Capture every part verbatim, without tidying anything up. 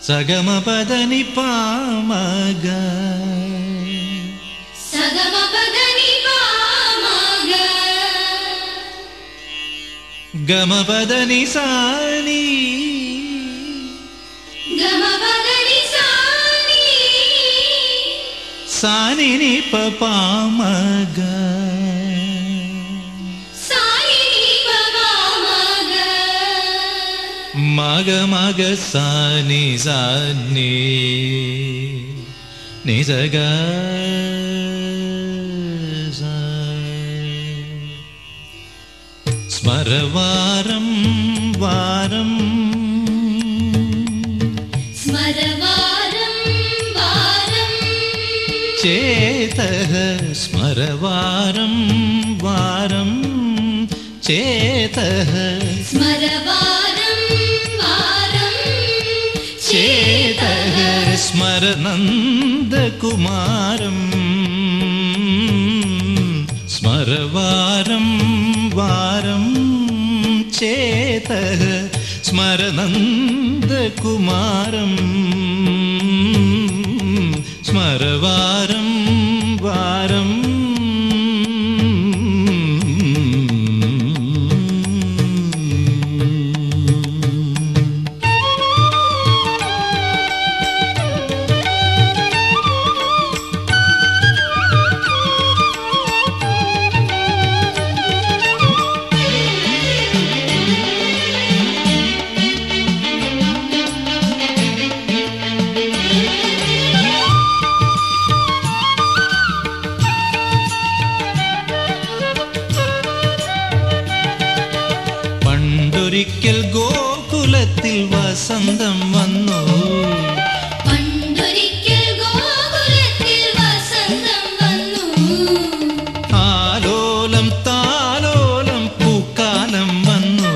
സഗമ പദനി പാമഗ സഗമ പദനി പാമഗ ഗമ പദനി സാനി ഗമ പദനി സാനി സാനി നി പ പാമഗ സാനി നി പ പാമഗ മഗ മഗ സാനി സാനി നി സഗ സ്മരവാരം വാരം സ്മരവാരം വാരം ചേതഃ സ്മരവാരം വാരം ചേതഃ സ്മരവാരം വാരം ചേതഃ സ്മരനന്ദകുമാരം സ്മരവാരം വാരം ചേതഃ സ്മരനന്ദകുമാരം സ്മരവാരം വാരം ഒരിക്കൽ ഗോകുലത്തിൽ വസന്തം വന്നു പണ്ടൊരിക്കൽ ഗോകുലത്തിൽ വസന്തം വന്നു ആലോലം താലോലം പൂക്കാലം വന്നു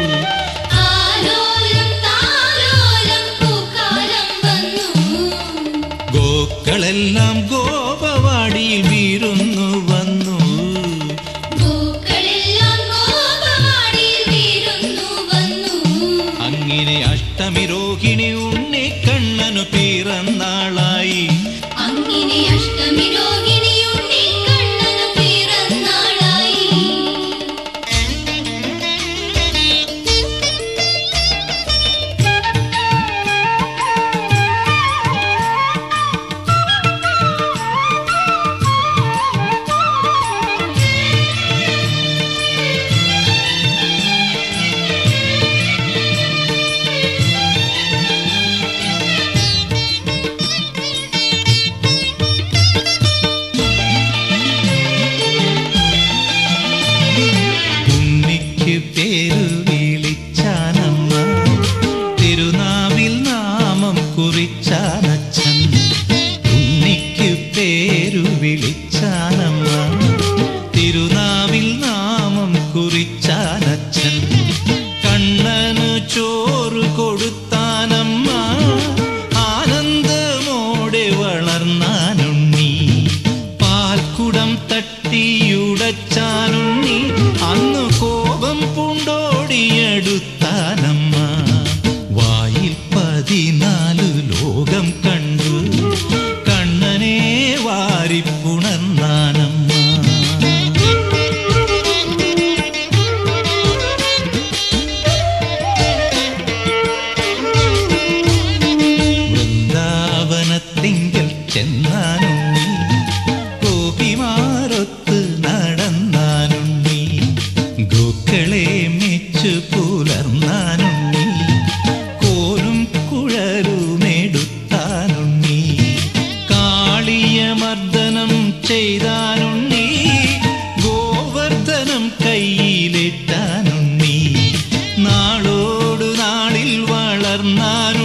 ആലോലം താലോലം പൂക്കാലം വന്നു ഗോക്കളെല്ലാം ഗോപവാടിയിൽ വീരുന്നു വന്നു അഷ്ടമിരോഹിണി ഉണ്ണിക്കണ്ണനു പിറന്നാളായി അങ്ങനെ അഷ്ടമിരോഹിണി ഉണ്ണിക്കണ്ണനു പിറന്നാളായി പേരു വിളിച്ചാനമ്മ തിരുനാവിൽ നാമം കുറിച്ചാനച്ഛൻ ഉണ്ണിക്ക് പേരു വിളിച്ചാനമ്മ തിരുനാവിൽ നാമം കുറിച്ചാനച്ഛൻ കണ്ണനു ചോറ് കൊടുത്താനമ്മ ആനന്ദമോടെ വളർന്നാനുണ്ണി പാൽക്കുടം തട്ടിയുടച്ചാനുണ്ണി അന്നു കോപം പൂണ്ടോടിയെടുത്താനമ്മ വായിൽ പതിനാലു ലോകം കണ്ടു കണ്ണനെ വാരിപ്പുണർന്നാനമ്മ വൃന്ദാവനത്തിങ്കൽ ചെന്നാനുണ്ണി ഗോപിമാരൊത്ത് നടന്നാനുണ്ണി ഗോക്കളെ മെച്ചു പുലർന്നാനുണ്ണി കോലും കുഴലുമെടുത്താനുണ്ണി കാളിയമർദ്ദനം ചെയ്താനുണ്ണി ഗോവർദ്ധനം കയ്യിലിട്ടാനുണ്ണി നാളോടു നാളിൽ വളർന്നാൻ